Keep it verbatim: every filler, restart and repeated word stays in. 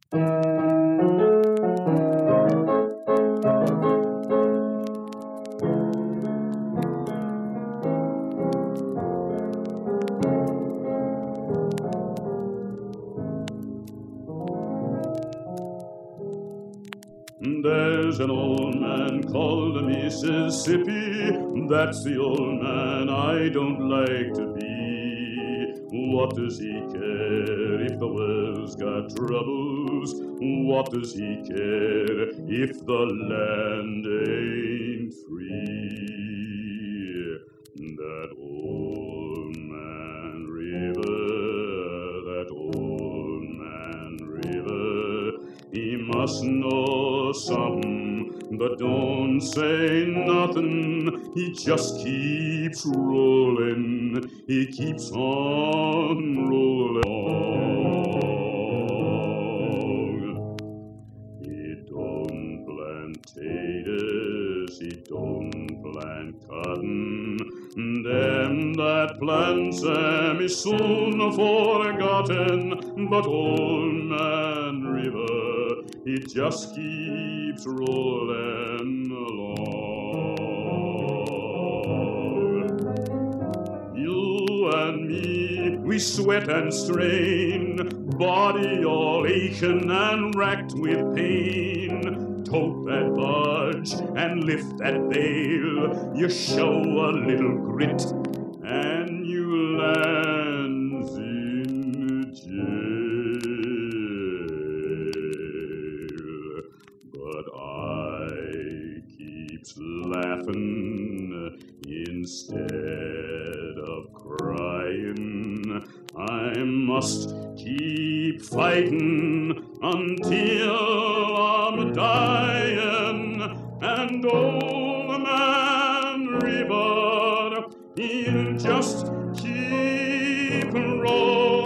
There's an old man called Mississippi. That's the old man I don't like to be. What does he care if the world's got troubles? What does he care if the land ain't free? That old man river, that old man river, he must know something, but don't say nothing. He just keeps rolling, he keeps on rolling on. He don't plant taters, he don't plant cotton. Them that plants them is soon forgotten, but old man river, he just keeps rolling along. You and me, we sweat and strain, body all aching and racked with pain. Tote that budge and lift that bale, you show a little grit and you land in jail. But I keeps laughing instead of crying. I must keep fighting until I'm dying. And old man river, he'll just keep rolling.